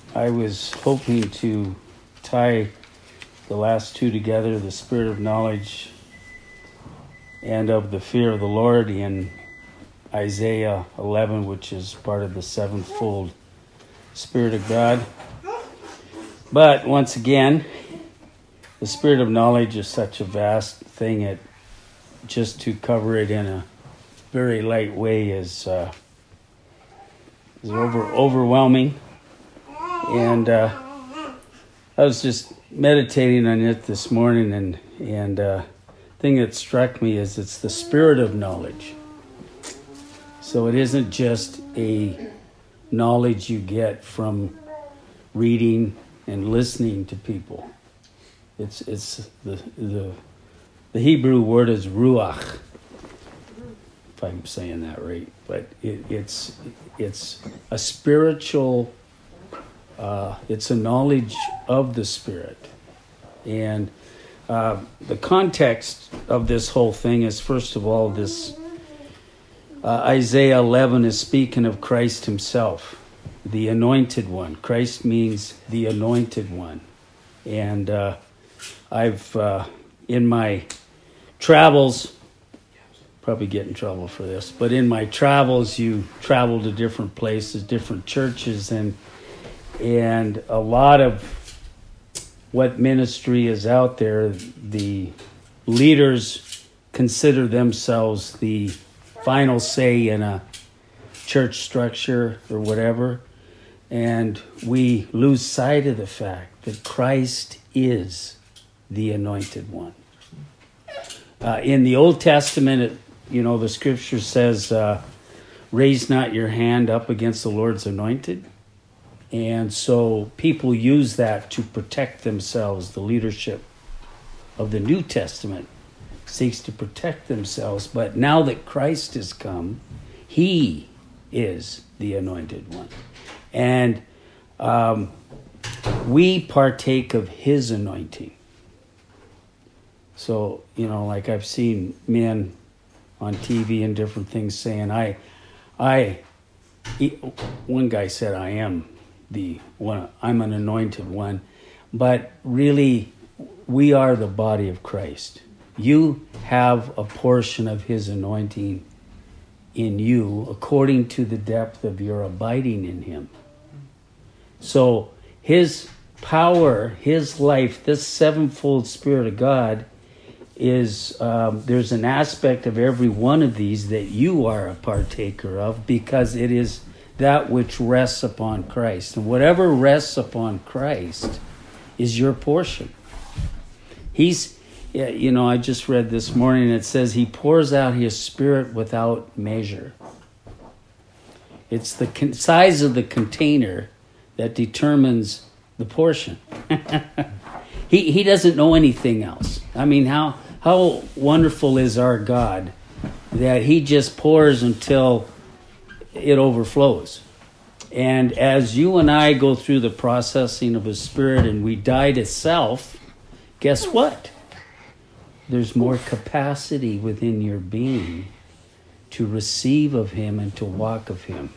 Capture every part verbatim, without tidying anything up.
I was hoping to tie the last two together, the spirit of knowledge and of the fear of the Lord, in Isaiah eleven, which is part of the sevenfold Spirit of God. But once again, the spirit of knowledge is such a vast thing, it just to cover it in a very light way is uh, is over overwhelming. And uh, I was just meditating on it this morning, and and uh, thing that struck me is it's the spirit of knowledge. So it isn't just a knowledge you get from reading and listening to people. It's it's the the the Hebrew word is ruach, if I'm saying that right. But it, it's it's a spiritual. Uh, it's a knowledge of the Spirit. And uh, the context of this whole thing is, first of all, this uh, Isaiah eleven is speaking of Christ himself, the anointed one. Christ means the anointed one. And uh, I've, uh, in my travels, probably get in trouble for this, but in my travels, you travel to different places, different churches, and And a lot of what ministry is out there, the leaders consider themselves the final say in a church structure or whatever. And we lose sight of the fact that Christ is the anointed one. Uh, in the Old Testament, it, you know, the scripture says, uh, raise not your hand up against the Lord's anointed. And so people use that to protect themselves. The leadership of the New Testament seeks to protect themselves. But now that Christ has come, he is the anointed one. And um, we partake of his anointing. So, you know, like I've seen men on T V and different things saying, I, I, one guy said, I am the one, I'm an anointed one, but really we are the body of Christ. You have a portion of his anointing in you according to the depth of your abiding in him. So his power, his life, this sevenfold Spirit of God is, um, there's an aspect of every one of these that you are a partaker of, because it is that which rests upon Christ. And whatever rests upon Christ is your portion. He's, you know, I just read this morning, it says he pours out his Spirit without measure. It's the con- size of the container that determines the portion. he he doesn't know anything else. I mean, how how wonderful is our God that he just pours until it overflows. And as you and I go through the processing of his Spirit and we die to self, guess what? There's more capacity within your being to receive of him and to walk of him.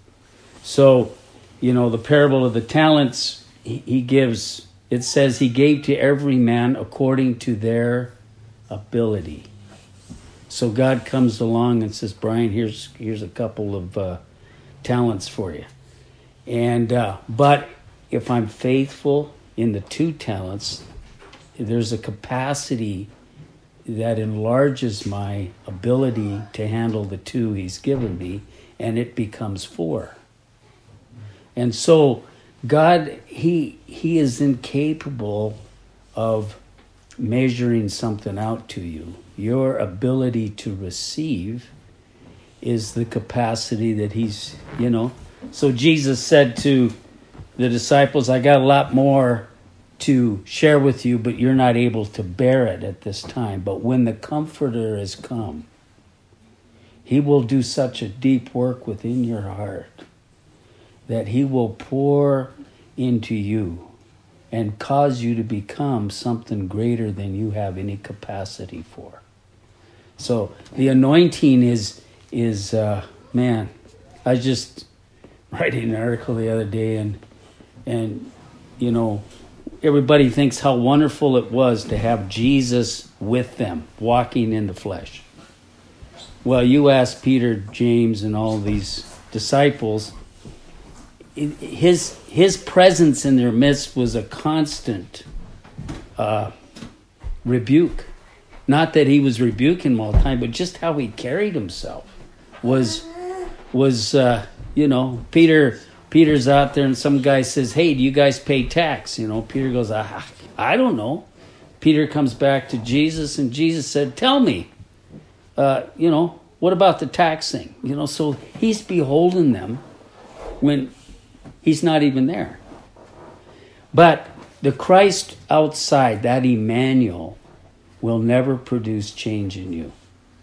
So, you know, the parable of the talents, he, he gives, it says he gave to every man according to their ability. So God comes along and says, Brian, here's here's a couple of uh, talents for you. And uh, but if I'm faithful in the two talents, there's a capacity that enlarges my ability to handle the two he's given me, and it becomes four. And so God, he he is incapable of measuring something out to you. Your ability to receive is the capacity that he's, you know. So Jesus said to the disciples, I got a lot more to share with you, but you're not able to bear it at this time. But when the Comforter has come, he will do such a deep work within your heart that he will pour into you and cause you to become something greater than you have any capacity for. So the anointing is, is uh, man, I was just writing an article the other day, and And, you know, everybody thinks how wonderful it was to have Jesus with them, walking in the flesh. Well, you ask Peter, James, and all these disciples, his his presence in their midst was a constant uh, rebuke. Not that he was rebuking them all the time, but just how he carried himself was was uh, you know, Peter Peter's out there and some guy says, "Hey, do you guys pay tax?" You know, Peter goes, "I, I don't know." Peter comes back to Jesus, and Jesus said, "Tell me, uh, you know, what about the tax thing?" You know, so he's beholding them when he's not even there. But the Christ outside, that Emmanuel, will never produce change in you.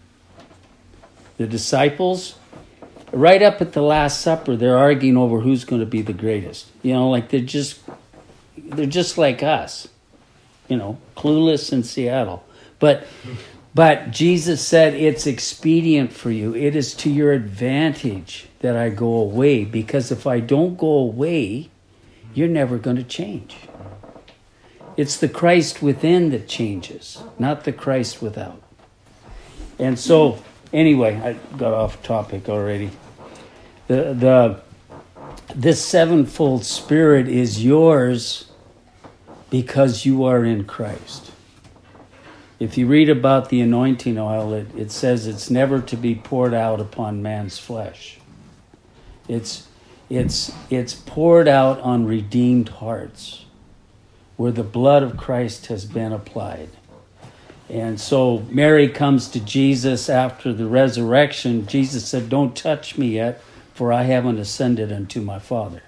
The disciples, right up at the Last Supper, they're arguing over who's going to be the greatest. You know, like they're just they're just like us. You know, clueless in Seattle. But but Jesus said, it's expedient for you. It is to your advantage that I go away, because if I don't go away, you're never going to change. It's the Christ within that changes, not the Christ without. And so, anyway, I got off topic already. The the this sevenfold Spirit is yours because you are in Christ. If you read about the anointing oil, it, it says it's never to be poured out upon man's flesh. It's it's it's poured out on redeemed hearts, where the blood of Christ has been applied. And so Mary comes to Jesus after the resurrection. Jesus said, "Don't touch me yet, for I haven't ascended unto my Father."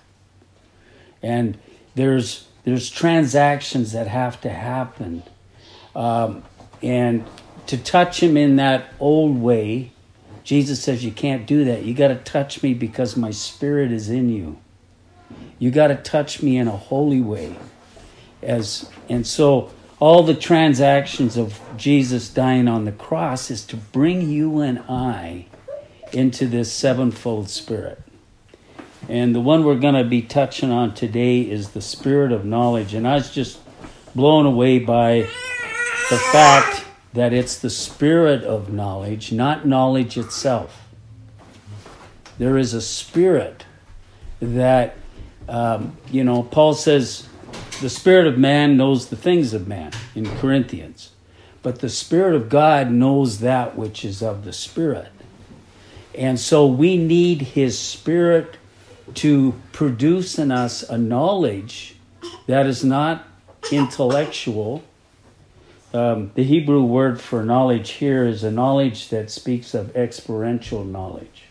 And there's there's transactions that have to happen. Um, and to touch him in that old way, Jesus says you can't do that. You got to touch me because my Spirit is in you. You got to touch me in a holy way. As and so all the transactions of Jesus dying on the cross is to bring you and I into this sevenfold Spirit. And the one we're going to be touching on today is the Spirit of knowledge. And I was just blown away by the fact that it's the Spirit of knowledge, not knowledge itself. There is a spirit that, um, you know, Paul says, the spirit of man knows the things of man in Corinthians, but the Spirit of God knows that which is of the Spirit. And so we need His Spirit to produce in us a knowledge that is not intellectual. Um, the Hebrew word for knowledge here is a knowledge that speaks of experiential knowledge.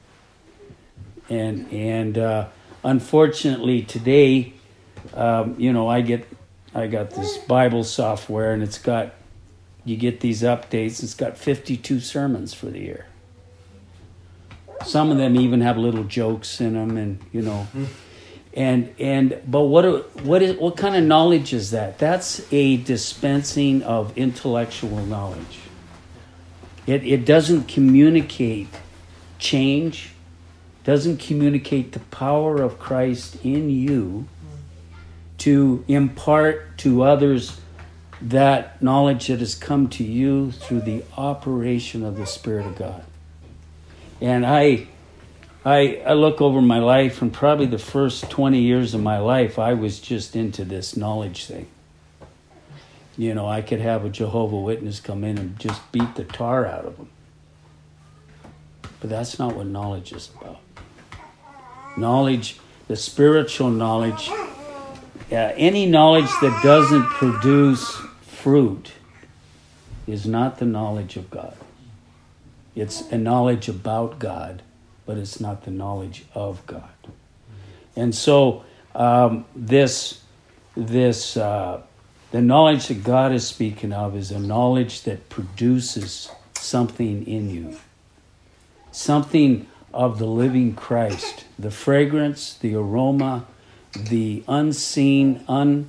And and uh, unfortunately today, um, you know, I get I got this Bible software, and it's got, you get these updates. It's got fifty-two sermons for the year. Some of them even have little jokes in them, and you know. And and but what what is what kind of knowledge is that? That's a dispensing of intellectual knowledge. It it doesn't communicate change, doesn't communicate the power of Christ in you to impart to others that knowledge that has come to you through the operation of the Spirit of God. And I I, I look over my life, and probably the first twenty years of my life, I was just into this knowledge thing. You know, I could have a Jehovah's Witness come in and just beat the tar out of them. But that's not what knowledge is about. Knowledge, the spiritual knowledge, uh, any knowledge that doesn't produce fruit is not the knowledge of God. It's a knowledge about God, but it's not the knowledge of God. And so um, this, this, uh, the knowledge that God is speaking of is a knowledge that produces something in you, something of the living Christ, the fragrance, the aroma, the unseen,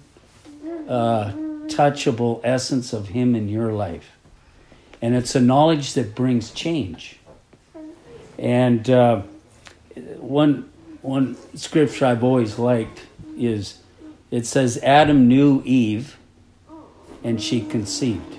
untouchable essence of Him in your life. And it's a knowledge that brings change. And uh, one one scripture I've always liked is, it says Adam knew Eve and she conceived.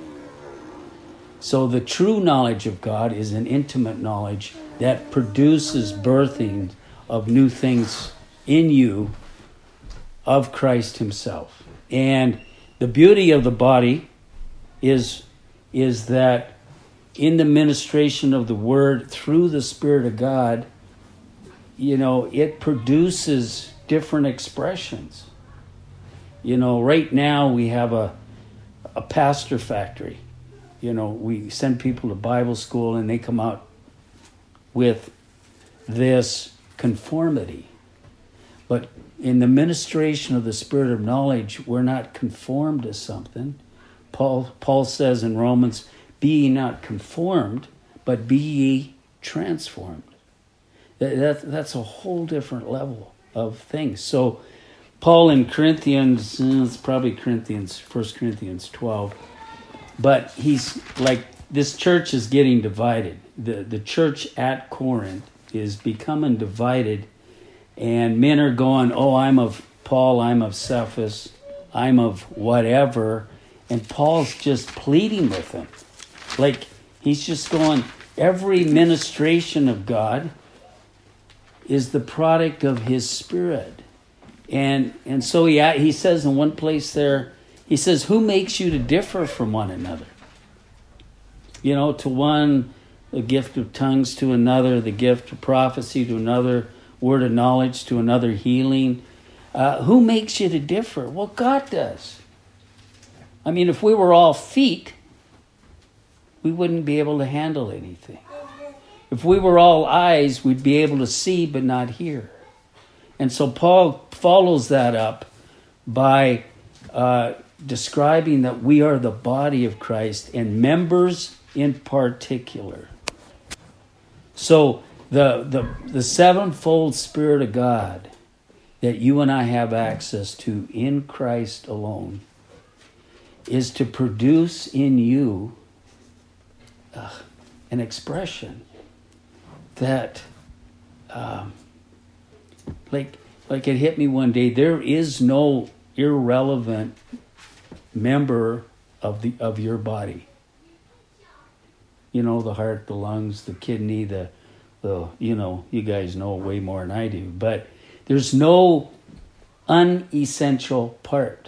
So the true knowledge of God is an intimate knowledge that produces birthing of new things in you of Christ himself. And the beauty of the body is, is that in the ministration of the word through the Spirit of God, you know, it produces different expressions. You know, right now we have a a pastor factory. You know, we send people to Bible school and they come out with this conformity. But in the ministration of the Spirit of knowledge, we're not conformed to something. Paul Paul says in Romans, be ye not conformed, but be ye transformed. That, that, that's a whole different level of things. So Paul in Corinthians, it's probably Corinthians, First Corinthians twelve, but he's like, this church is getting divided. The, the church at Corinth is becoming divided, and men are going, oh, I'm of Paul, I'm of Cephas, I'm of whatever, and Paul's just pleading with them. Like, he's just going, every ministration of God is the product of his Spirit. And and so he, he says in one place there, he says, who makes you to differ from one another? You know, to one, the gift of tongues, to another, the gift of prophecy, to another, word of knowledge, to another, healing. Uh, who makes you to differ? Well, God does. I mean, if we were all feet, we wouldn't be able to handle anything. If we were all eyes, we'd be able to see but not hear. And so Paul follows that up by uh, describing that we are the body of Christ and members in particular. So the, the, the sevenfold Spirit of God that you and I have access to in Christ alone is to produce in you uh, an expression that... Um, Like, like it hit me one day. There is no irrelevant member of the of your body. You know, the heart, the lungs, the kidney, the the you know, you guys know way more than I do. But there's no unessential part.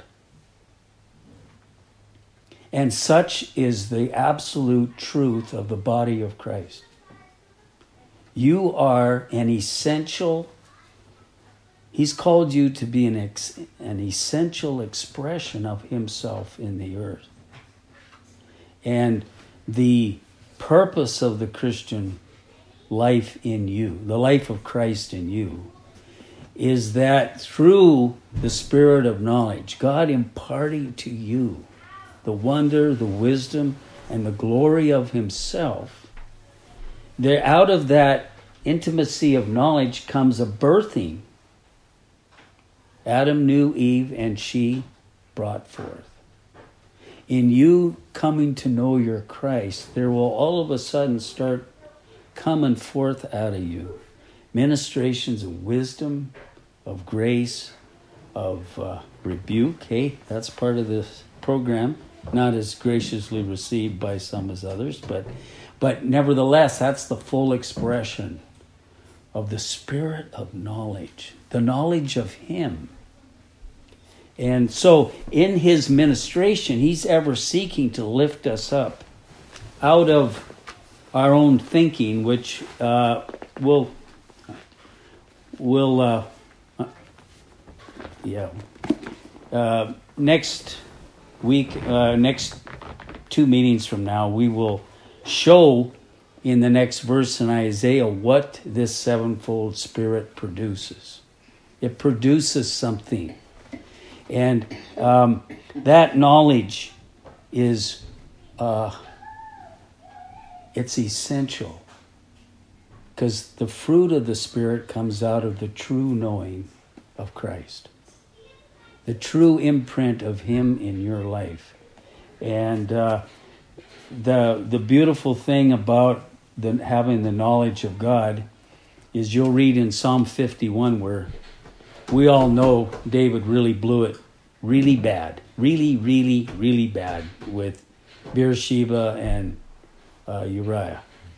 And such is the absolute truth of the body of Christ. You are an essential. He's called you to be an ex, an essential expression of himself in the earth. And the purpose of the Christian life in you, the life of Christ in you, is that through the Spirit of knowledge, God imparting to you the wonder, the wisdom, and the glory of himself, there, out of that intimacy of knowledge comes a birthing. Adam knew Eve, and she brought forth. In you coming to know your Christ, there will all of a sudden start coming forth out of you ministrations of wisdom, of grace, of uh, rebuke. Hey, that's part of this program. Not as graciously received by some as others, but but nevertheless, that's the full expression of the Spirit of knowledge, the knowledge of him. And so in his ministration, he's ever seeking to lift us up out of our own thinking, which uh, will, will uh, uh, yeah, uh, next week, uh, next two meetings from now, we will show in the next verse in Isaiah what this sevenfold Spirit produces. It produces something. And um, that knowledge is, uh, it's essential. Because the fruit of the Spirit comes out of the true knowing of Christ. The true imprint of him in your life. And uh, the the beautiful thing about the, having the knowledge of God is you'll read in Psalm fifty-one where we all know David really blew it really bad. Really, really, really bad with Bathsheba and uh, Uriah.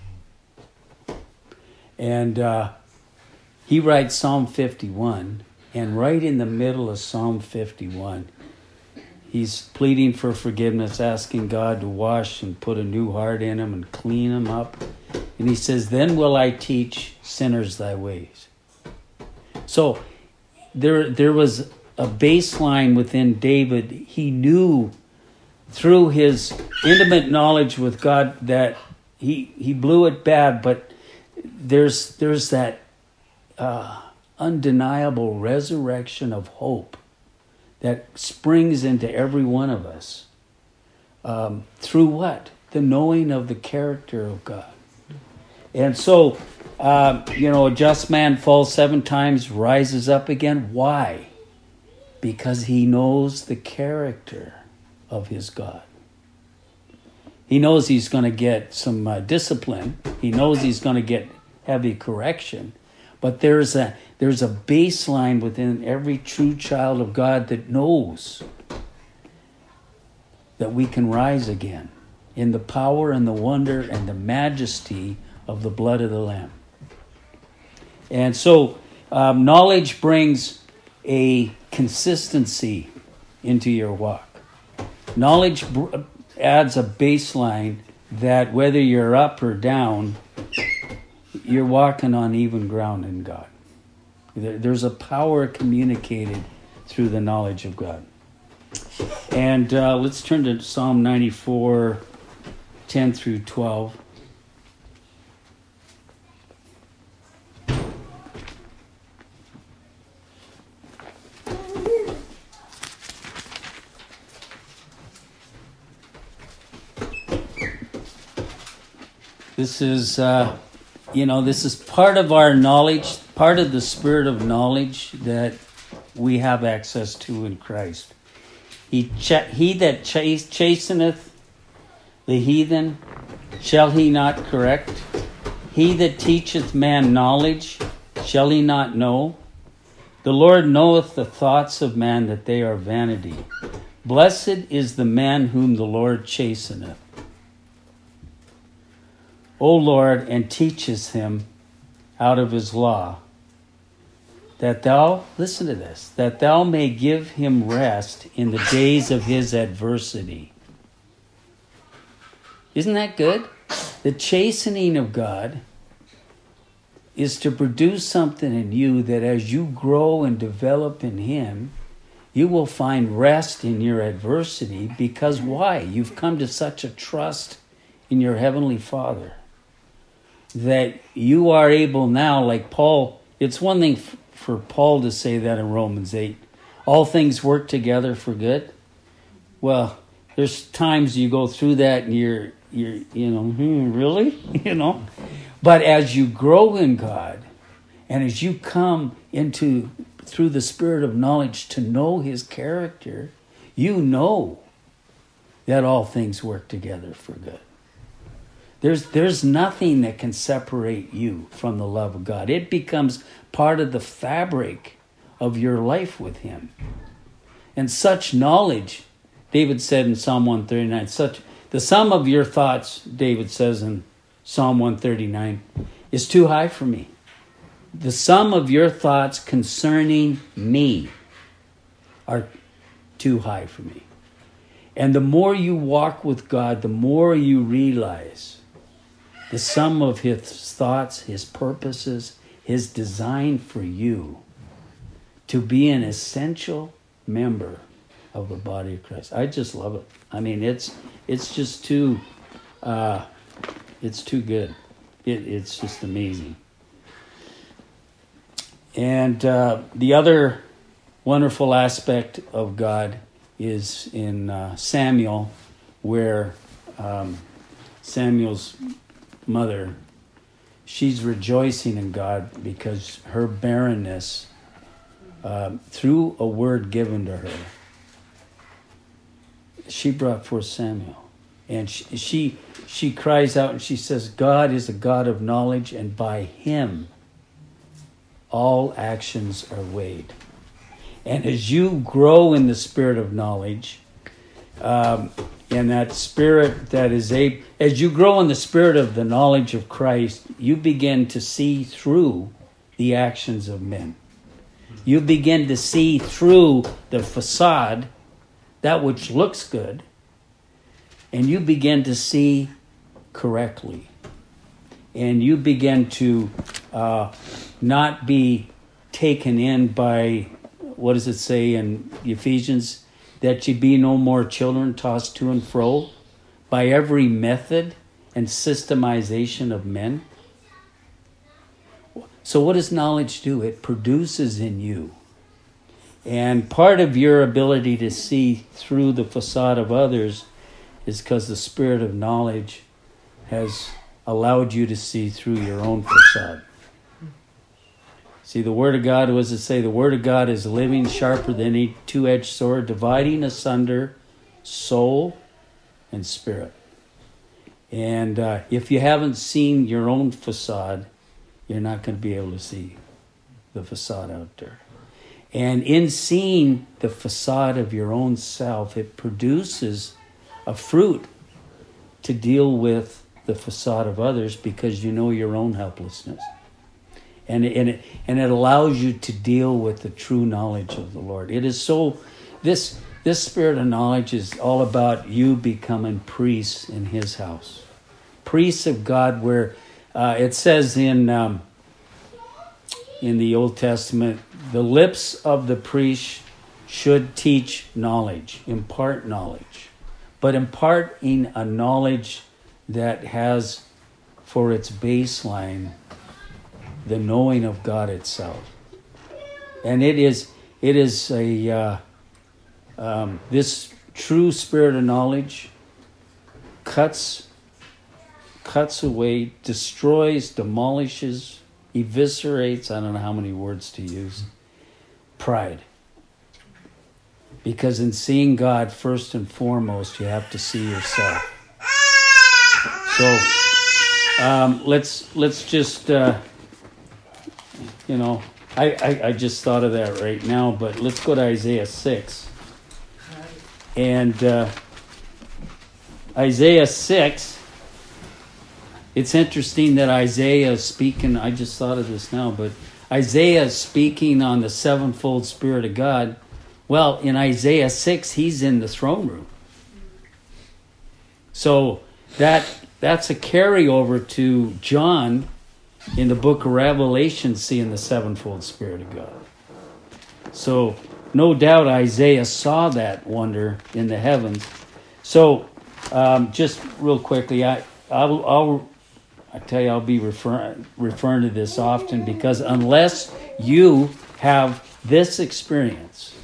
And uh, he writes Psalm fifty-one, and right in the middle of Psalm fifty-one, he's pleading for forgiveness, asking God to wash and put a new heart in him and clean him up. And he says, then will I teach sinners thy ways. So there, there was a baseline within David. He knew through his intimate knowledge with God that he he blew it bad, but there's there's that uh, undeniable resurrection of hope that springs into every one of us. Um, through what? The knowing of the character of God. And so, uh, you know, a just man falls seven times, rises up again. Why? Because he knows the character of his God. He knows he's going to get some uh, discipline. He knows he's going to get heavy correction. But there's a there's a baseline within every true child of God that knows that we can rise again in the power and the wonder and the majesty of the blood of the Lamb. And so um, knowledge brings a consistency into your walk. Knowledge br- adds a baseline that whether you're up or down, you're walking on even ground in God. There, there's a power communicated through the knowledge of God. And uh, let's turn to Psalm ninety-four, ten through twelve. This is, uh, you know, this is part of our knowledge, part of the spirit of knowledge that we have access to in Christ. He ch- he that chas- chasteneth the heathen, shall he not correct? He that teacheth man knowledge, shall he not know? The Lord knoweth the thoughts of man, that they are vanity. Blessed is the man whom the Lord chasteneth. O Lord, and teachest him out of his law, that thou, listen to this, that thou may give him rest in the days of his adversity. Isn't that good? The chastening of God is to produce something in you that as you grow and develop in him, you will find rest in your adversity. Because why? You've come to such a trust in your Heavenly Father that you are able now, like Paul, it's one thing f- for Paul to say that in Romans eight, all things work together for good. Well, there's times you go through that and you're, you're you know, hmm, really? you know? But as you grow in God, and as you come into, through the spirit of knowledge, to know his character, you know that all things work together for good. There's there's nothing that can separate you from the love of God. It becomes part of the fabric of your life with him. And such knowledge, David said in Psalm one thirty-nine, such the sum of your thoughts, David says in Psalm one thirty-nine, is too high for me. The sum of your thoughts concerning me are too high for me. And the more you walk with God, the more you realize the sum of his thoughts, his purposes, his design for you to be an essential member of the body of Christ. I just love it. I mean, it's it's just too, uh, it's too good. It, it's just amazing. And uh, the other wonderful aspect of God is in uh, Samuel, where um, Samuel's mother, she's rejoicing in God because her barrenness, uh, through a word given to her, she brought forth Samuel. And she, she she cries out and she says, God is a God of knowledge, and by him all actions are weighed. And as you grow in the spirit of knowledge, um, and that spirit that is a, as you grow in the spirit of the knowledge of Christ, you begin to see through the actions of men. You begin to see through the facade, that which looks good, and you begin to see correctly. And you begin to uh, not be taken in by, what does it say in Ephesians? That ye be no more children tossed to and fro by every method and systemization of men. So what does knowledge do? It produces in you. And part of your ability to see through the facade of others is because the spirit of knowledge has allowed you to see through your own facade. See, the Word of God, what does it say? The Word of God is living, sharper than a two-edged sword, dividing asunder soul and spirit. And uh, if you haven't seen your own facade, you're not going to be able to see the facade out there. And in seeing the facade of your own self, it produces a fruit to deal with the facade of others because you know your own helplessness. And it, and, it, and it allows you to deal with the true knowledge of the Lord. It is so, this, this spirit of knowledge is all about you becoming priests in His house. Priests of God, where uh, it says in um, in the Old Testament, the lips of the priest should teach knowledge, impart knowledge. But imparting a knowledge that has for its baseline the knowing of God itself. And it is it is a uh, um, this true spirit of knowledge cuts cuts away, destroys, demolishes, eviscerates, I don't know how many words to use, pride. Because in seeing God first and foremost, you have to see yourself. So um, let's let's just uh, you know, I, I, I just thought of that right now, but let's go to Isaiah six. And uh, Isaiah six, it's interesting that Isaiah is speaking, I just thought of this now, but Isaiah is speaking on the sevenfold Spirit of God. Well, in Isaiah six, he's in the throne room. So that that's a carryover to John in the book of Revelation, seeing the sevenfold Spirit of God. So no doubt Isaiah saw that wonder in the heavens. So um, just real quickly, I, I'll, I'll I tell you, I'll be refer, referring to this often, because unless you have this experience,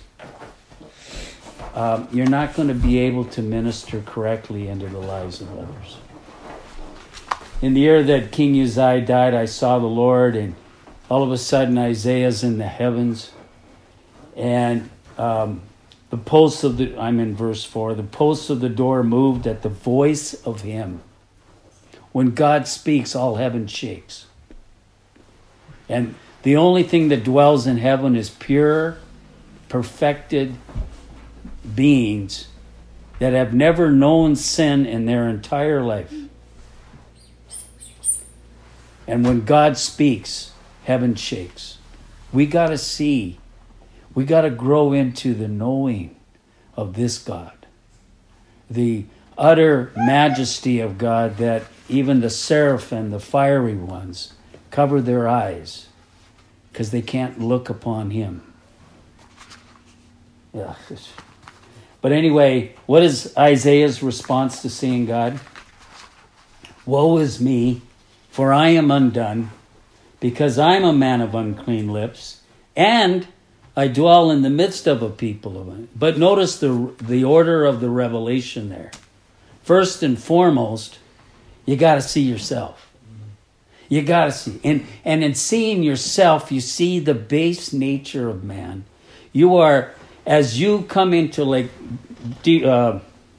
um, you're not going to be able to minister correctly into the lives of others. In the year that King Uzziah died, I saw the Lord, and all of a sudden Isaiah's in the heavens, and um, the posts of the, I'm in verse four, the posts of the door moved at the voice of Him. When God speaks, all heaven shakes. And the only thing that dwells in heaven is pure, perfected beings that have never known sin in their entire life. And when God speaks, heaven shakes. We got to see, we got to grow into the knowing of this God. The utter majesty of God, that even the seraphim, the fiery ones, cover their eyes because they can't look upon Him. Yeah. But anyway, what is Isaiah's response to seeing God? Woe is me, for I am undone, because I am a man of unclean lips, and I dwell in the midst of a people of it. But notice the the order of the revelation there. First and foremost, you got to see yourself. You got to see. And, and in seeing yourself, you see the base nature of man. You are, as you come into, like D, uh,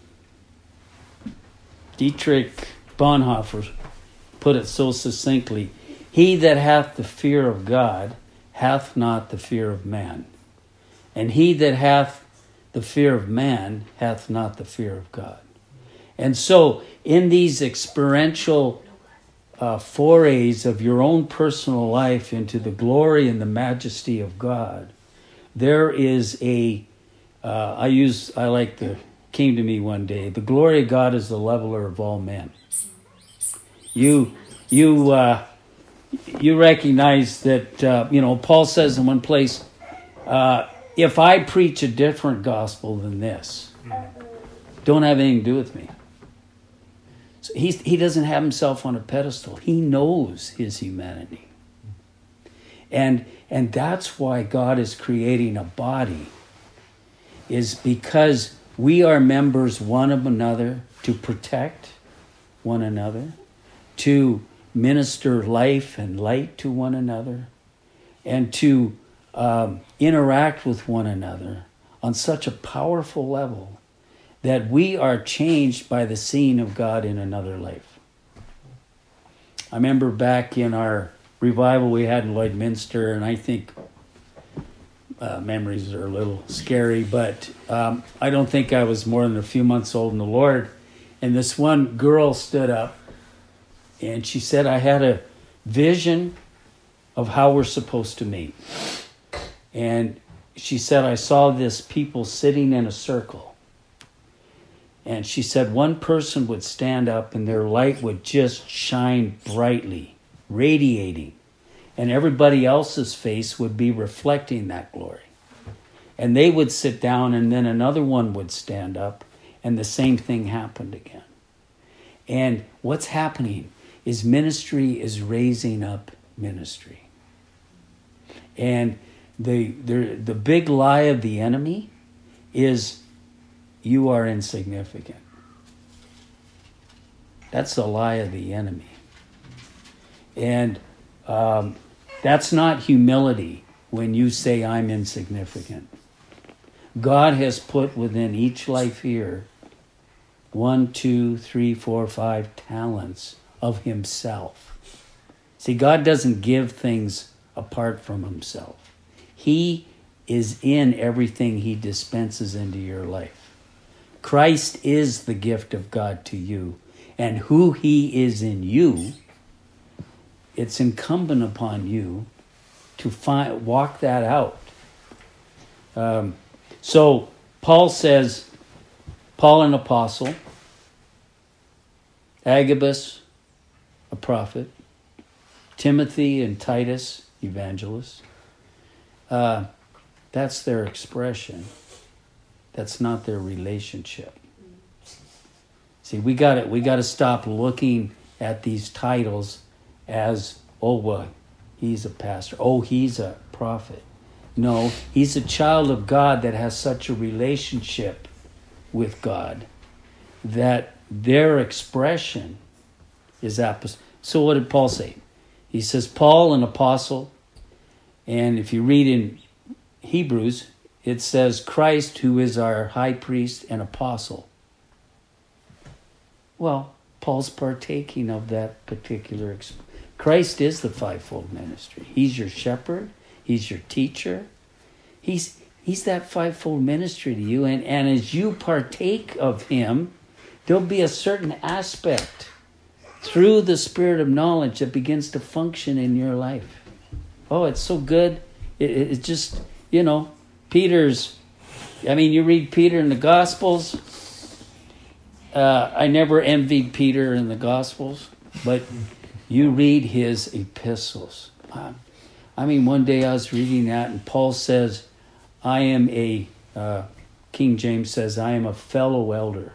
Dietrich Bonhoeffer put it so succinctly, he that hath the fear of God hath not the fear of man. And he that hath the fear of man hath not the fear of God. And so in these experiential uh, forays of your own personal life into the glory and the majesty of God, there is a, uh, I use, I like the, came to me one day, the glory of God is the leveler of all men. You, you, uh, you recognize that, uh, you know, Paul says in one place, uh, if I preach a different gospel than this, don't have anything to do with me. So he's, he doesn't have himself on a pedestal. He knows his humanity. And, and that's why God is creating a body, is because we are members one of another to protect one another, to minister life and light to one another, and to um, interact with one another on such a powerful level that we are changed by the seeing of God in another life. I remember back in our revival we had in Lloydminster, and I think uh, memories are a little scary, but um, I don't think I was more than a few months old in the Lord. And this one girl stood up, and she said, I had a vision of how we're supposed to meet. And she said, I saw this people sitting in a circle. And she said one person would stand up and their light would just shine brightly, radiating. And everybody else's face would be reflecting that glory. And they would sit down, and then another one would stand up, and the same thing happened again. And what's happening is ministry is raising up ministry. And the the the big lie of the enemy is you are insignificant. That's the lie of the enemy. And um, that's not humility when you say I'm insignificant. God has put within each life here one, two, three, four, five talents of himself. See, God doesn't give things apart from himself. He is in everything he dispenses into your life. Christ is the gift of God to you. And who he is in you, it's incumbent upon you to find, walk that out. Um, so Paul says, Paul an apostle, Agabus a prophet, Timothy and Titus evangelists. Uh, that's their expression. That's not their relationship. See, we got to we got to stop looking at these titles as, oh, well, he's a pastor. Oh, he's a prophet. No, he's a child of God that has such a relationship with God that their expression is apostolic. So what did Paul say? He says, Paul, an apostle, and if you read in Hebrews, it says Christ, who is our high priest and apostle. Well, Paul's partaking of that particular exp- Christ is the fivefold ministry. He's your shepherd. He's your teacher. He's he's that fivefold ministry to you. And, and as you partake of him, there'll be a certain aspect through the spirit of knowledge that begins to function in your life. Oh, it's so good. It, it, it just, you know, Peter's, I mean, you read Peter in the Gospels. Uh, I never envied Peter in the Gospels, but you read his epistles. I mean, one day I was reading that, and Paul says, I am a, uh, King James says, I am a fellow elder.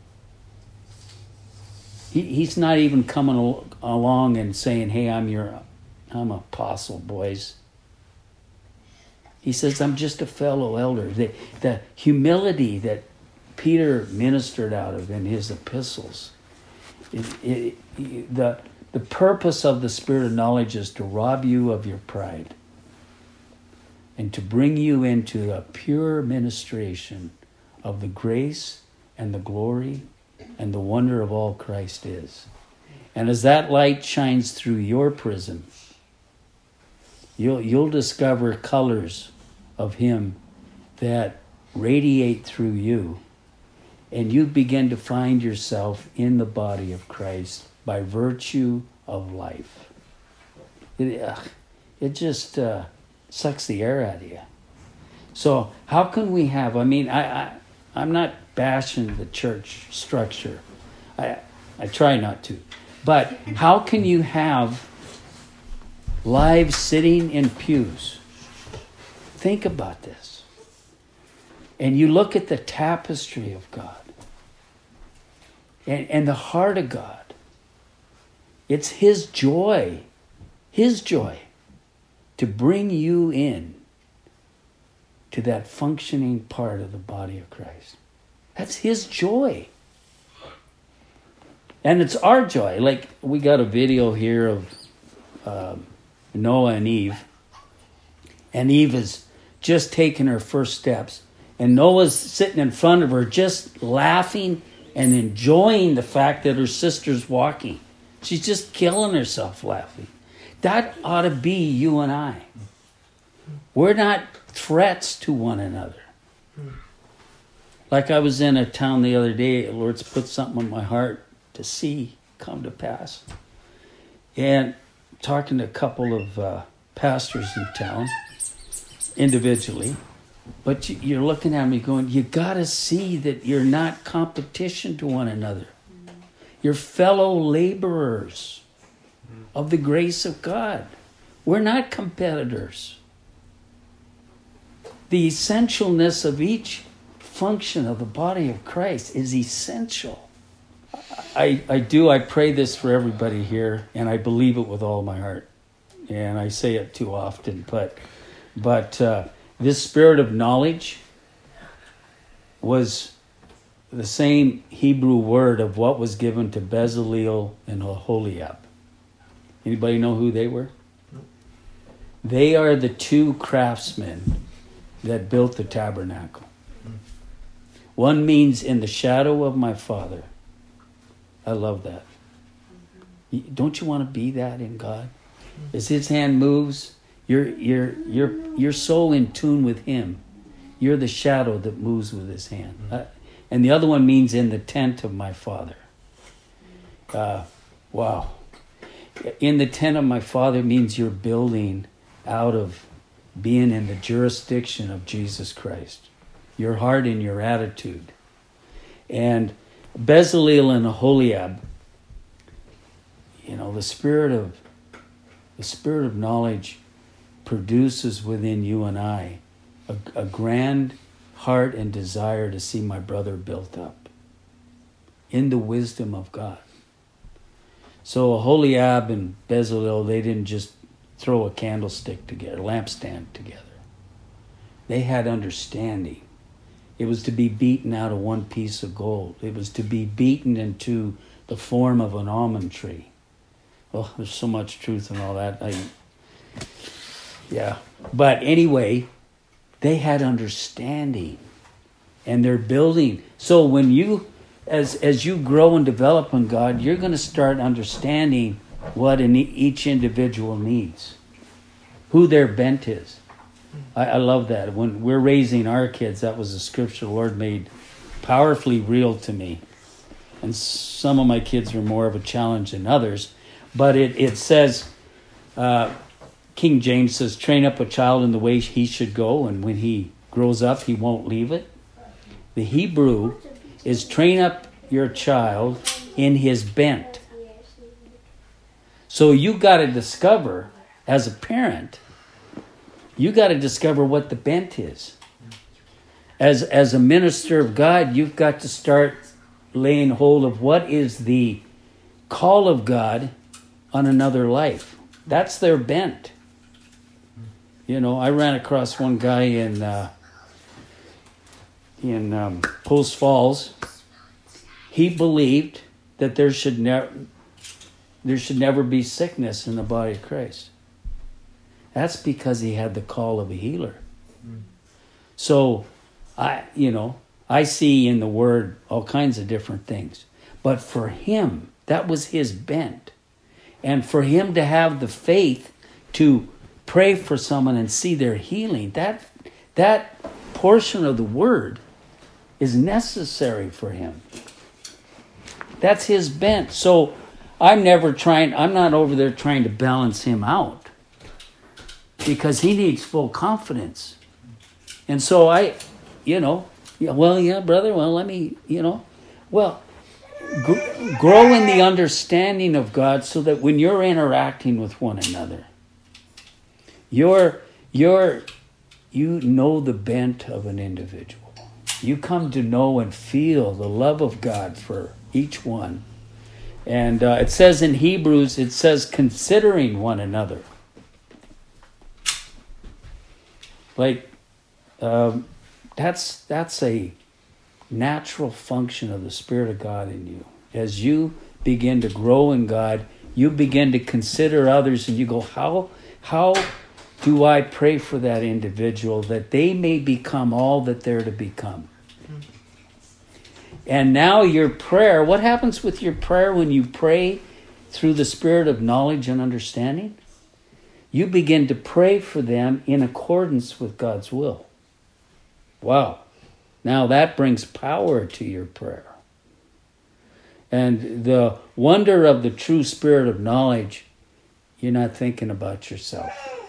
He, he's not even coming al- along and saying, hey, I'm your, I'm an apostle, boys. He says, I'm just a fellow elder. The, the humility that Peter ministered out of in his epistles, it, it, it, the, the purpose of the spirit of knowledge is to rob you of your pride and to bring you into a pure ministration of the grace and the glory and the wonder of all Christ is. And as that light shines through your prism, you'll, you'll discover colors of him that radiate through you, and you begin to find yourself in the body of Christ by virtue of life. It, uh, it just uh, sucks the air out of you. So how can we have, I mean, I, I, I'm not bashing the church structure. I, I try not to. But how can you have lives sitting in pews? Think about this. And you look at the tapestry of God and, and the heart of God. It's His joy, His joy to bring you in to that functioning part of the body of Christ. That's His joy. And it's our joy. Like, we got a video here of um, Noah and Eve. And Eve is just taking her first steps. And Noah's sitting in front of her just laughing and enjoying the fact that her sister's walking. She's just killing herself laughing. That ought to be you and I. We're not threats to one another. Like I was in a town the other day, the Lord's put something on my heart to see come to pass. And talking to a couple of uh, pastors in town, individually, but you, you're looking at me going, you got to see that you're not competition to one another. You're fellow laborers of the grace of God. We're not competitors. The essentialness of each function of the body of Christ is essential. I, I do, I pray this for everybody here, and I believe it with all my heart. And I say it too often, but but uh, this spirit of knowledge was the same Hebrew word of what was given to Bezaleel and Aholiab. Anybody know who they were? They are the two craftsmen that built the tabernacle. One means in the shadow of my Father. I love that. Don't you want to be that in God? As His hand moves, you're you're you're you're so in tune with Him. You're the shadow that moves with His hand. Uh, and the other one means in the tent of my Father. Uh, wow. In the tent of my Father means you're building out of being in the jurisdiction of Jesus Christ. Your heart and your attitude. And Bezaleel and Aholiab, you know, the spirit of the spirit of knowledge produces within you and I a, a grand heart and desire to see my brother built up in the wisdom of God. So Aholiab and Bezaleel, they didn't just throw a candlestick together, lampstand together. They had understanding. It was to be beaten out of one piece of gold. It was to be beaten into the form of an almond tree. Oh, there's so much truth in all that. I, yeah. But anyway, they had understanding. And they're building. So when you, as as you grow and develop in God, you're going to start understanding what in each individual needs. Who their bent is. I, I love that. When we're raising our kids, that was a scripture the Lord made powerfully real to me. And some of my kids are more of a challenge than others. But it, it says, uh, King James says, train up a child in the way he should go, and when he grows up, he won't leave it. The Hebrew is train up your child in his bent. So you got to discover, as a parent, you got to discover what the bent is. As as a minister of God, you've got to start laying hold of what is the call of God on another life. That's their bent. You know, I ran across one guy in uh, in um, Post Falls. He believed that there should never there should never be sickness in the body of Christ. That's because he had the call of a healer. Mm. So, I, you know, I see in the Word all kinds of different things. But for him, that was his bent. And for him to have the faith to pray for someone and see their healing, that that portion of the word is necessary for him. That's his bent. So I'm never trying, I'm not over there trying to balance him out, because he needs full confidence. And so I, you know, yeah, well, yeah, brother, well, let me, you know, well, gr- grow in the understanding of God so that when you're interacting with one another, you're, you're, you know the bent of an individual. You come to know and feel the love of God for each one. And uh, it says in Hebrews, it says considering one another. Like, um, that's that's a natural function of the Spirit of God in you. As you begin to grow in God, you begin to consider others, and you go, how how do I pray for that individual that they may become all that they're to become? And now your prayer, what happens with your prayer when you pray through the spirit of knowledge and understanding? You begin to pray for them in accordance with God's will. Wow. Now that brings power to your prayer. And the wonder of the true spirit of knowledge, you're not thinking about yourself.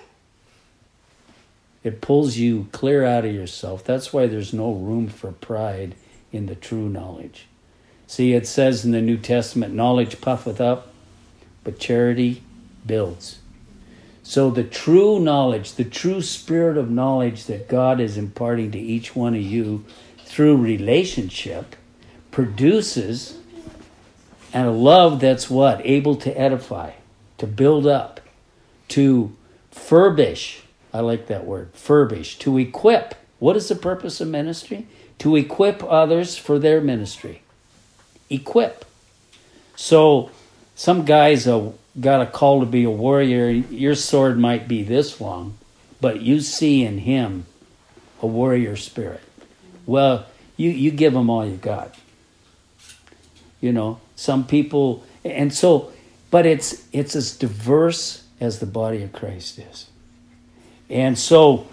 It pulls you clear out of yourself. That's why there's no room for pride in the true knowledge. See, it says in the New Testament, knowledge puffeth up, but charity builds. So the true knowledge, the true spirit of knowledge that God is imparting to each one of you through relationship produces a love that's what? Able to edify, to build up, to furbish. I like that word, furbish, to equip. What is the purpose of ministry? To equip others for their ministry. Equip. So some guys uh, got a call to be a warrior. Your sword might be this long, but you see in him a warrior spirit. Well, you, you give him all you got. You know, some people, and so, but it's it's as diverse as the body of Christ is. And so,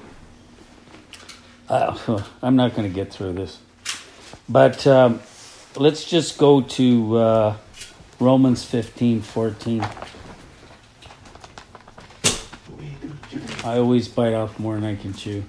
uh, I'm not going to get through this, but um, let's just go to uh, Romans fifteen fourteen. I always bite off more than I can chew.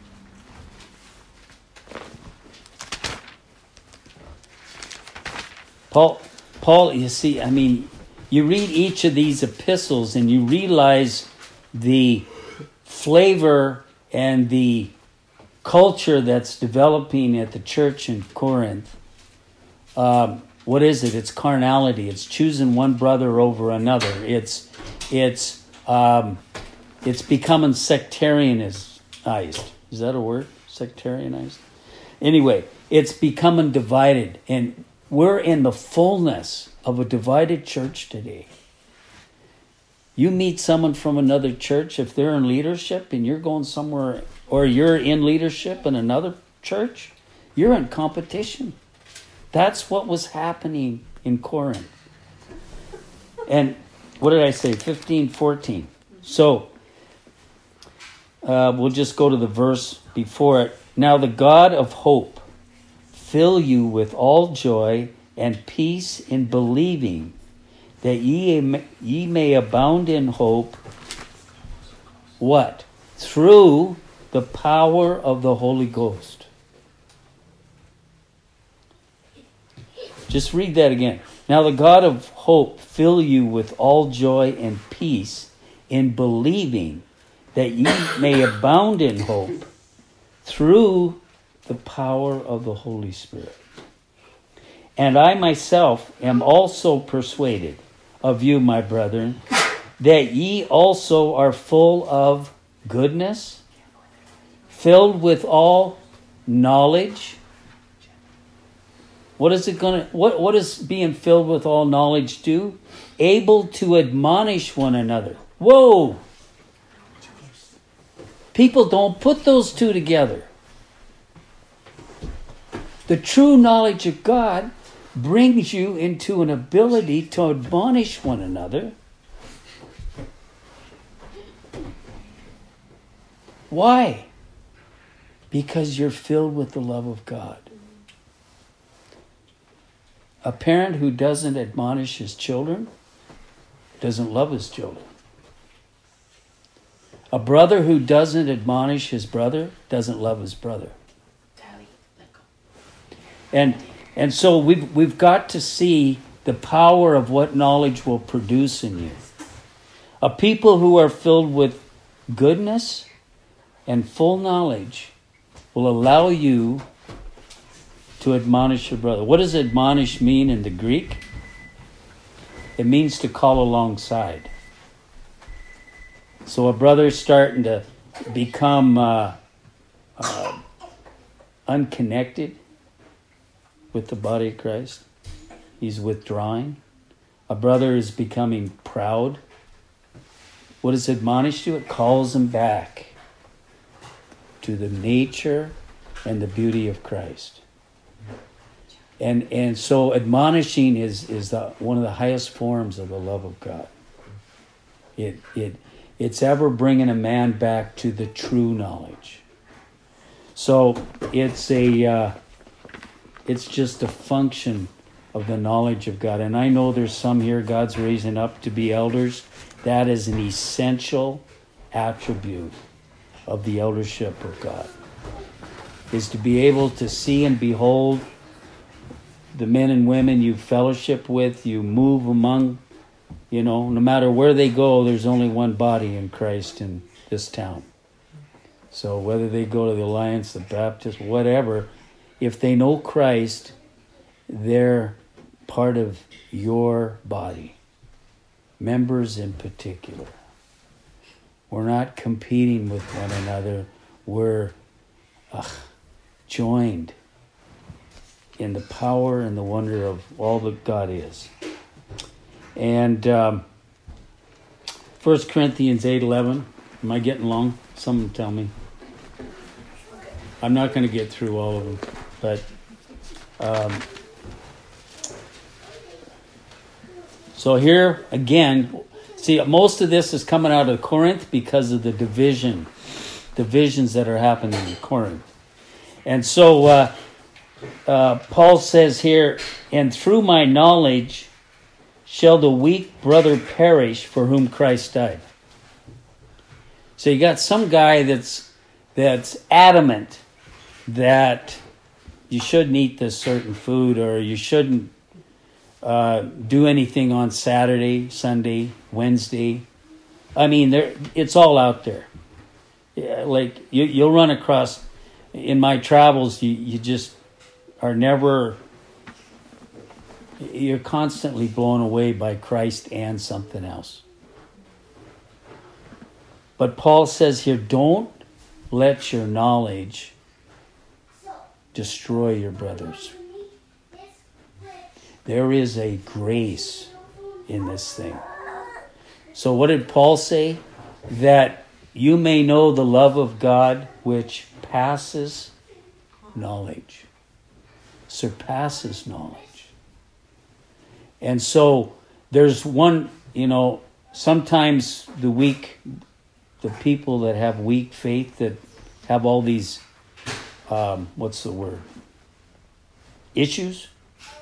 Paul, Paul, you see, I mean, you read each of these epistles and you realize the flavor and the culture that's developing at the church in Corinth. Um, what is it? It's carnality. It's choosing one brother over another. It's it's um, it's becoming sectarianized. Is that a word? Sectarianized? Anyway, it's becoming divided, and we're in the fullness of a divided church today. You meet someone from another church, if they're in leadership and you're going somewhere, or you're in leadership in another church, you're in competition. That's what was happening in Corinth. And what did I say? fifteen, fourteen. So, uh, we'll just go to the verse before it. Now the God of hope fill you with all joy and peace in believing, that ye may, ye may abound in hope. What? Through the power of the Holy Ghost. Just read that again. Now the God of hope fill you with all joy and peace in believing, that ye may abound in hope through the power of the Holy Spirit. And I myself am also persuaded of you, my brethren, that ye also are full of goodness, filled with all knowledge. What is it going to, what, what does being filled with all knowledge do? Able to admonish one another. Whoa! People don't put those two together. The true knowledge of God brings you into an ability to admonish one another. Why? Because you're filled with the love of God. A parent who doesn't admonish his children doesn't love his children. A brother who doesn't admonish his brother doesn't love his brother. And and so we've we've got to see the power of what knowledge will produce in you. A people who are filled with goodness and full knowledge will allow you to admonish your brother. What does admonish mean in the Greek? It means to call alongside. So a brother's starting to become uh, uh, unconnected with the body of Christ. He's withdrawing. A brother is becoming proud. What does admonish do? It calls him back to the nature and the beauty of Christ. And and so admonishing is is the, one of the highest forms of the love of God. It it it's ever bringing a man back to the true knowledge. So it's a uh, it's just a function of the knowledge of God. And I know there's some here God's raising up to be elders. That is an essential attribute of the eldership of God, is to be able to see and behold the men and women you fellowship with, you move among, you know, no matter where they go, there's only one body in Christ in this town. So whether they go to the Alliance, the Baptist, whatever, if they know Christ, they're part of your body. Members in particular. We're not competing with one another. We're ugh, joined in the power and the wonder of all that God is. And um, First Corinthians eight eleven. Am I getting long? Someone tell me. I'm not going to get through all of them. But um, so here again, see, most of this is coming out of Corinth because of the division, divisions that are happening in Corinth. And so uh, uh, Paul says here, and through my knowledge shall the weak brother perish for whom Christ died. So you got some guy that's that's adamant that you shouldn't eat this certain food, or you shouldn't uh, do anything on Saturday, Sunday, Wednesday. I mean, there it's all out there. Yeah, like you, you'll run across in my travels. You, you just are never. You're constantly blown away by Christ and something else. But Paul says here, don't let your knowledge destroy your brothers. There is a grace in this thing. So what did Paul say? That you may know the love of God which passes knowledge. Surpasses knowledge. And so there's one, you know, sometimes the weak, the people that have weak faith, that have all these, um, what's the word? Issues.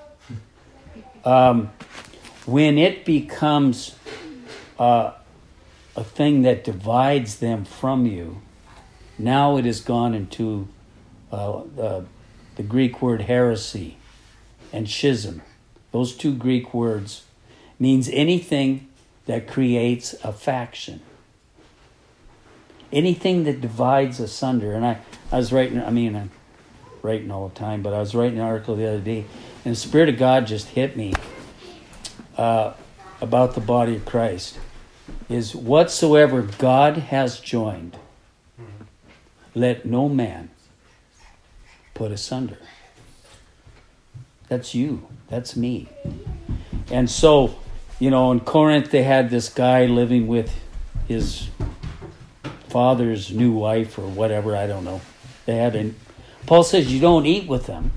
Um, when it becomes uh, a thing that divides them from you, now it has gone into uh, the, the Greek word heresy and schism. Those two Greek words means anything that creates a faction. Anything that divides asunder. And I, I was writing, I mean, I'm writing all the time, but I was writing an article the other day, and the Spirit of God just hit me uh, about the body of Christ. Is whatsoever God has joined, let no man put asunder. That's you. That's me. And so, you know, in Corinth, they had this guy living with his father's new wife or whatever, I don't know. They had a, Paul says you don't eat with them.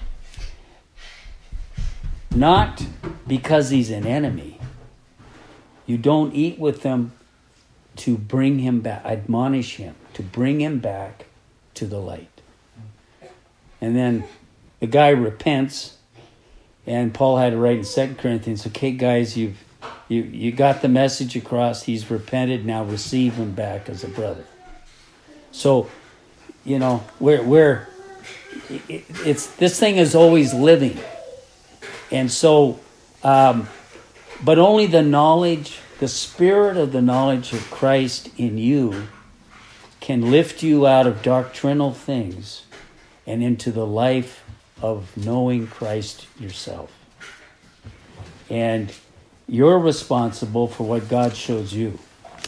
Not because he's an enemy. You don't eat with them to bring him back, admonish him, to bring him back to the light. And then the guy repents, and Paul had to write in Second Corinthians, okay, guys, you've you you got the message across. He's repented. Now receive him back as a brother. So, you know, we're we're it, it's this thing is always living, and so, um, but only the knowledge, the spirit of the knowledge of Christ in you, can lift you out of doctrinal things and into the life of knowing Christ yourself. And you're responsible for what God shows you.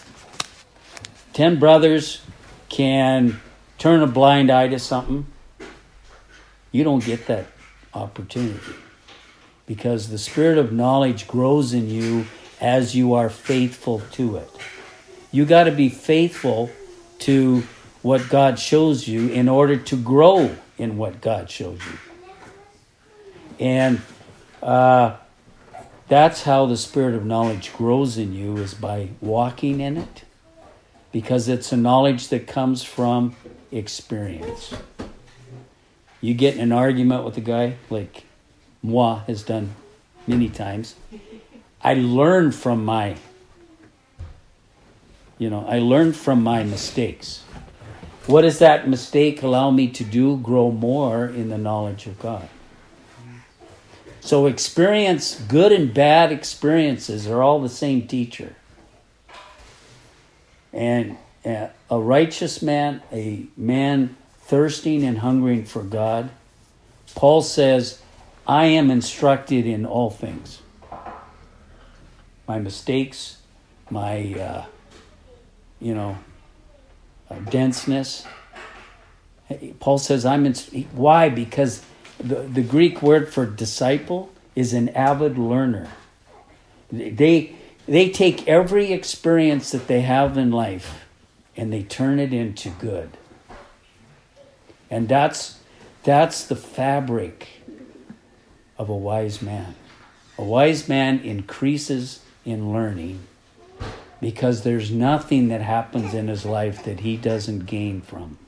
Ten brothers can turn a blind eye to something. You don't get that opportunity because the spirit of knowledge grows in you as you are faithful to it. You got to be faithful to what God shows you in order to grow in what God shows you. And uh, that's how the spirit of knowledge grows in you, is by walking in it, because it's a knowledge that comes from experience. You get in an argument with a guy, like moi has done many times. I learn from my, you know, I learn from my mistakes. What does that mistake allow me to do? Grow more in the knowledge of God. So experience, good and bad experiences are all the same teacher. And a righteous man, a man thirsting and hungering for God, Paul says, I am instructed in all things. My mistakes, my, uh, you know, uh, denseness. Paul says, I'm in. Why? Because the, the Greek word for disciple is an avid learner. They, they take every experience that they have in life and they turn it into good. And that's that's the fabric of a wise man. A wise man increases in learning because there's nothing that happens in his life that he doesn't gain from.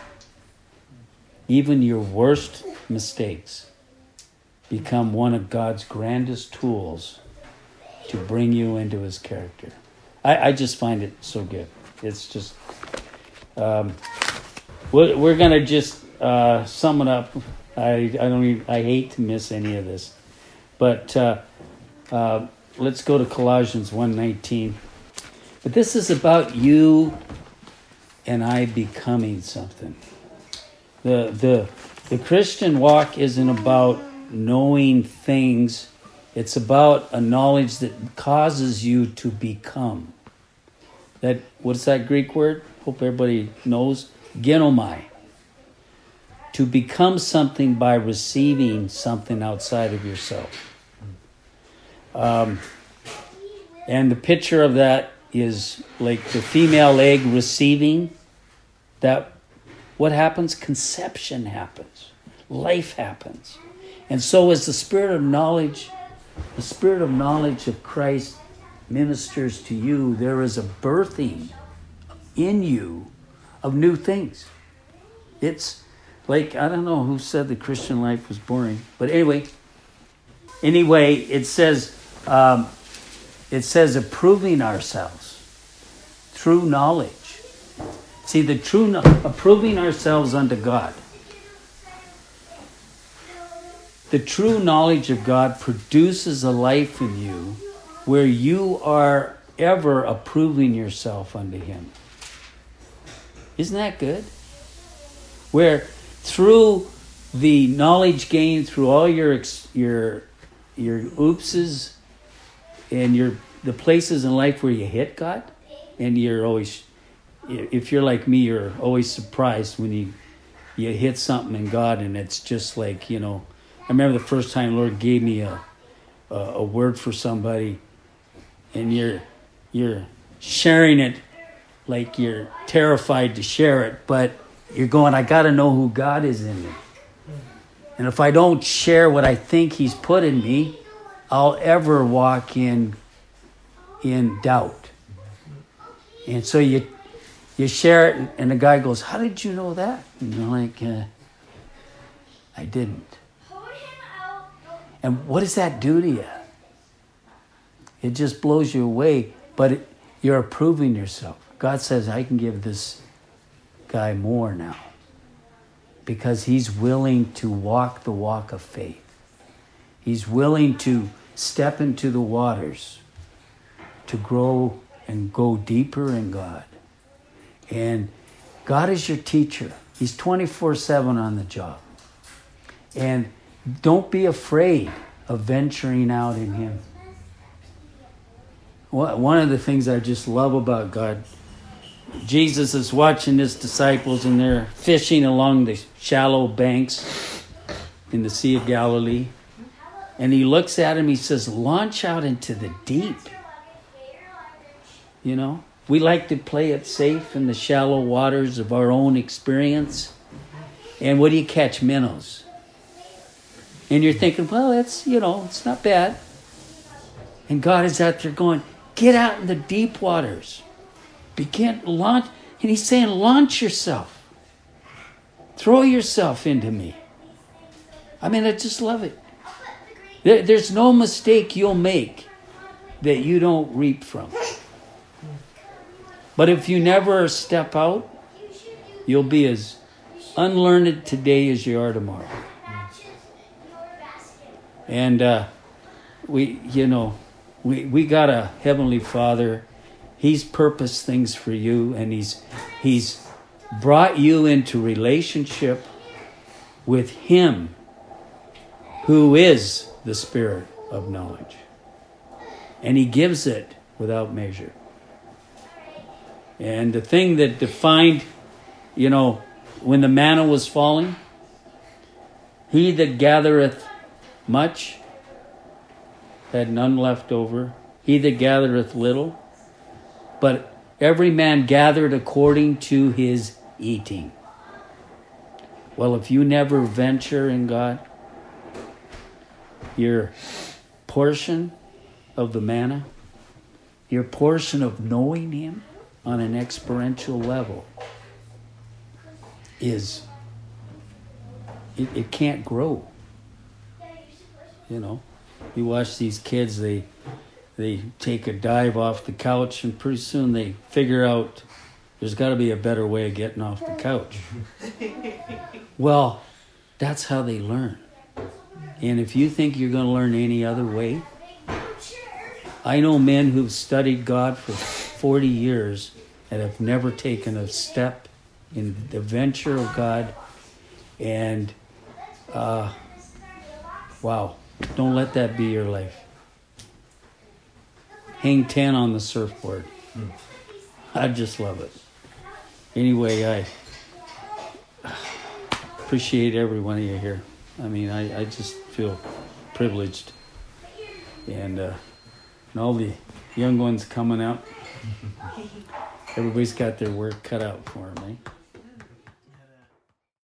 Even your worst mistakes become one of God's grandest tools to bring you into his character. I, I just find it so good. It's just, um, we're, we're going to just uh, sum it up. I, I don't even, I hate to miss any of this. But uh, uh, let's go to Colossians one nineteen. But this is about you and I becoming something. The the the Christian walk isn't about knowing things. It's about a knowledge that causes you to become. That, what's that Greek word? Hope everybody knows. Genomai. To become something by receiving something outside of yourself. Um, and the picture of that is like the female egg receiving. That, what happens? Conception happens. Life happens. And so as the spirit of knowledge, the spirit of knowledge of Christ ministers to you, there is a birthing in you of new things. It's like, I don't know who said the Christian life was boring, but anyway, anyway, it says, um, it says approving ourselves through knowledge. See, the true no- approving ourselves unto God. The true knowledge of God produces a life in you where you are ever approving yourself unto Him. Isn't that good? Where through the knowledge gained through all your ex- your your oopses and your the places in life where you hit God, and you're always, if you're like me, you're always surprised when you you hit something in God, and it's just like, you know, I remember the first time the Lord gave me a a, a word for somebody, and you're you're sharing it like you're terrified to share it, but you're going, I got to know who God is in me. And if I don't share what I think He's put in me, I'll ever walk in in doubt. And so you you share it, and the guy goes, how did you know that? And you're like, uh, I didn't. And what does that do to you? It just blows you away, but it, you're approving yourself. God says, I can give this guy more now because he's willing to walk the walk of faith. He's willing to step into the waters to grow and go deeper in God. And God is your teacher. He's twenty-four seven on the job. And don't be afraid of venturing out in Him. One of the things I just love about God, Jesus is watching His disciples and they're fishing along the shallow banks in the Sea of Galilee. And He looks at him, He says, launch out into the deep. You know, we like to play it safe in the shallow waters of our own experience. And what do you catch? Minnows. And you're thinking, well, that's, you know, it's not bad. And God is out there going, get out in the deep waters. Begin, launch. And He's saying, launch yourself. Throw yourself into me. I mean, I just love it. There, there's no mistake you'll make that you don't reap from. But if you never step out, you'll be as unlearned today as you are tomorrow. And uh, we, you know, we we got a Heavenly Father. He's purposed things for you, and He's He's brought you into relationship with Him, who is the Spirit of knowledge, and He gives it without measure. And the thing that defined, you know, when the manna was falling, he that gathereth much had none left over. He that gathereth little, but every man gathered according to his eating. Well, if you never venture in God, your portion of the manna, your portion of knowing Him on an experiential level is, it, it can't grow. You know, you watch these kids, they they take a dive off the couch and pretty soon they figure out there's got to be a better way of getting off the couch. Well, that's how they learn. And if you think you're going to learn any other way, I know men who've studied God for forty years and have never taken a step in the venture of God. And, uh, wow, don't let that be your life. Hang ten on the surfboard. I just love it. Anyway, I appreciate every one of you here. I mean, I, I just feel privileged. And, uh, and all the young ones coming out, everybody's got their work cut out for them, eh?